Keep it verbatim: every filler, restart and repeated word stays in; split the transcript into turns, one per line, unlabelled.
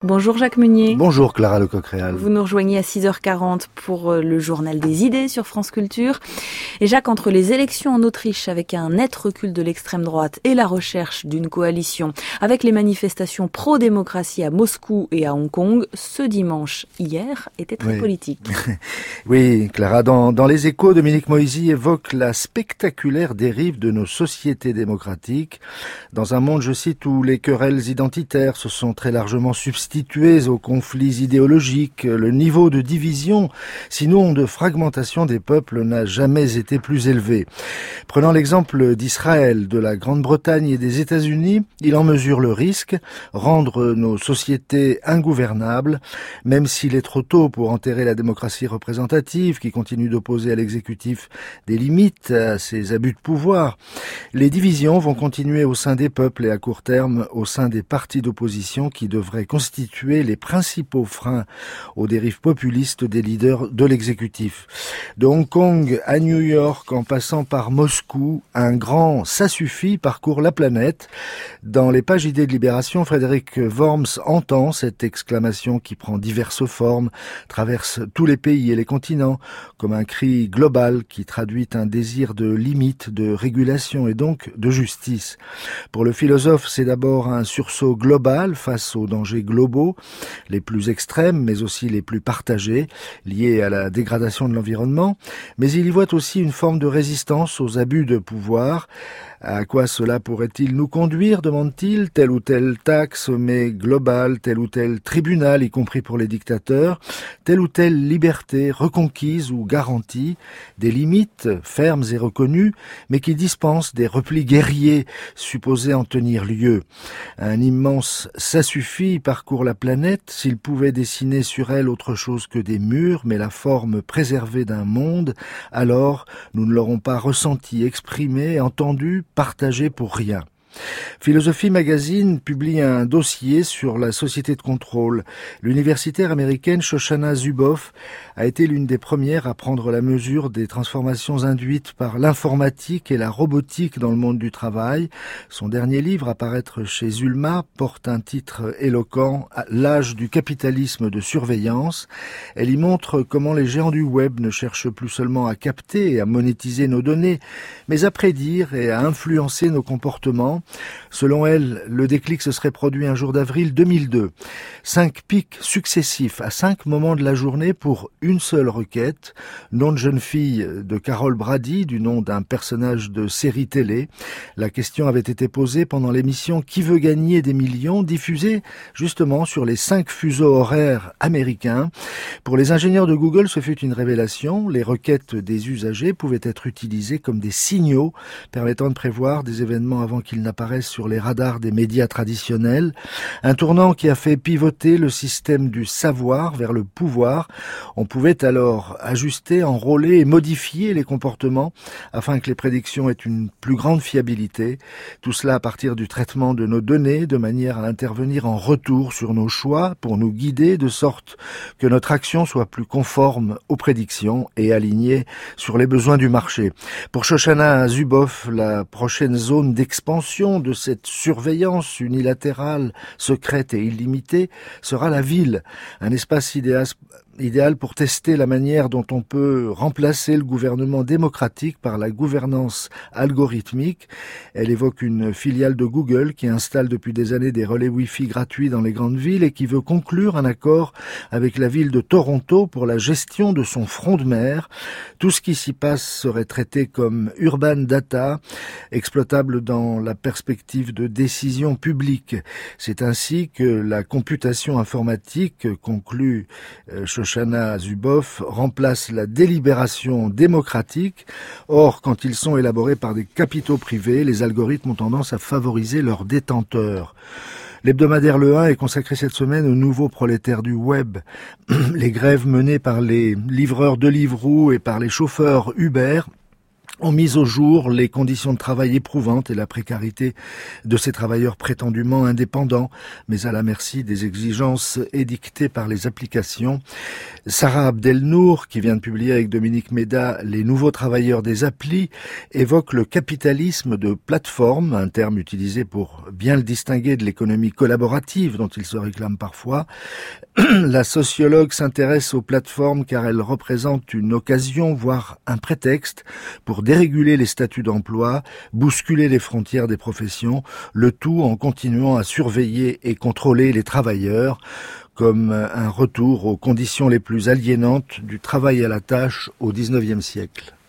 Bonjour Jacques Meunier.
Bonjour Clara Lecoq-Réal.
Vous nous rejoignez à six heures quarante pour le journal des idées sur France Culture. Et Jacques, entre les élections en Autriche avec un net recul de l'extrême droite et la recherche d'une coalition avec les manifestations pro-démocratie à Moscou et à Hong Kong, ce dimanche, hier, était très
oui.
politique.
Oui, Clara, dans, dans les Échos, Dominique Moisy évoque la spectaculaire dérive de nos sociétés démocratiques dans un monde, je cite, où les querelles identitaires se sont très largement substituées aux conflits idéologiques. Le niveau de division, sinon de fragmentation des peuples, n'a jamais été plus élevé. Prenant l'exemple d'Israël, de la Grande-Bretagne et des États-Unis, il en mesure le risque, rendre nos sociétés ingouvernables, même s'il est trop tôt pour enterrer la démocratie représentative qui continue d'opposer à l'exécutif des limites à ses abus de pouvoir. Les divisions vont continuer au sein des peuples et à court terme au sein des partis d'opposition qui devraient constituer les principaux freins aux dérives populistes des leaders de l'exécutif. De Hong Kong à New York, en passant par Moscou, un grand « ça suffit » parcourt la planète. Dans les pages idées de Libération, Frédéric Worms entend cette exclamation qui prend diverses formes, traverse tous les pays et les continents, comme un cri global qui traduit un désir de limite, de régulation et donc de justice. Pour le philosophe, c'est d'abord un sursaut global face aux dangers globaux, les plus extrêmes, mais aussi les plus partagés, liés à la dégradation de l'environnement, mais il y voit aussi une forme de résistance aux abus de pouvoir. À quoi cela pourrait-il nous conduire, demande-t-il, telle ou telle taxe, mais globale, tel ou tel tribunal, y compris pour les dictateurs, telle ou telle liberté reconquise ou garantie, des limites fermes et reconnues, mais qui dispensent des replis guerriers supposés en tenir lieu. Un immense « ça suffit » parcourt la planète, s'il pouvait dessiner sur elle autre chose que des murs, mais la forme préservée d'un monde, alors nous ne l'aurons pas ressenti, exprimé, entendu, partagé pour rien. Philosophie Magazine publie un dossier sur la société de contrôle. L'universitaire américaine Shoshana Zuboff a été l'une des premières à prendre la mesure des transformations induites par l'informatique et la robotique dans le monde du travail. Son dernier livre, à paraître chez Zulma, porte un titre éloquent, « L'âge du capitalisme de surveillance ». Elle y montre comment les géants du web ne cherchent plus seulement à capter et à monétiser nos données, mais à prédire et à influencer nos comportements. Selon elle, le déclic se serait produit un jour d'avril deux mille deux. Cinq pics successifs à cinq moments de la journée pour une seule requête. Nom de jeune fille de Carol Brady, du nom d'un personnage de série télé. La question avait été posée pendant l'émission Qui veut gagner des millions, diffusée justement sur les cinq fuseaux horaires américains. Pour les ingénieurs de Google, ce fut une révélation. Les requêtes des usagers pouvaient être utilisées comme des signaux permettant de prévoir des événements avant qu'ils apparaissent sur les radars des médias traditionnels. Un tournant qui a fait pivoter le système du savoir vers le pouvoir. On pouvait alors ajuster, enrôler et modifier les comportements afin que les prédictions aient une plus grande fiabilité. Tout cela à partir du traitement de nos données, de manière à intervenir en retour sur nos choix pour nous guider de sorte que notre action soit plus conforme aux prédictions et alignée sur les besoins du marché. Pour Shoshana Zuboff, la prochaine zone d'expansion de cette surveillance unilatérale, secrète et illimitée sera la ville, un espace idéal idéal pour tester la manière dont on peut remplacer le gouvernement démocratique par la gouvernance algorithmique. Elle évoque une filiale de Google qui installe depuis des années des relais Wi-Fi gratuits dans les grandes villes et qui veut conclure un accord avec la ville de Toronto pour la gestion de son front de mer. Tout ce qui s'y passe serait traité comme urban data, exploitable dans la perspective de décision publique. C'est ainsi que la computation informatique, conclut euh, Shoshana Zuboff, remplace la délibération démocratique. Or, quand ils sont élaborés par des capitaux privés, les algorithmes ont tendance à favoriser leurs détenteurs. L'hebdomadaire Le un est consacré cette semaine aux nouveaux prolétaires du web. Les grèves menées par les livreurs de Deliveroo et par les chauffeurs Uber ont mis au jour les conditions de travail éprouvantes et la précarité de ces travailleurs prétendument indépendants, mais à la merci des exigences édictées par les applications. Sarah Abdelnour, qui vient de publier avec Dominique Méda Les nouveaux travailleurs des applis, évoque le capitalisme de plateforme, un terme utilisé pour bien le distinguer de l'économie collaborative dont il se réclame parfois. La sociologue s'intéresse aux plateformes car elles représentent une occasion, voire un prétexte, pour déréguler les statuts d'emploi, bousculer les frontières des professions, le tout en continuant à surveiller et contrôler les travailleurs, comme un retour aux conditions les plus aliénantes du travail à la tâche au dix-neuvième siècle.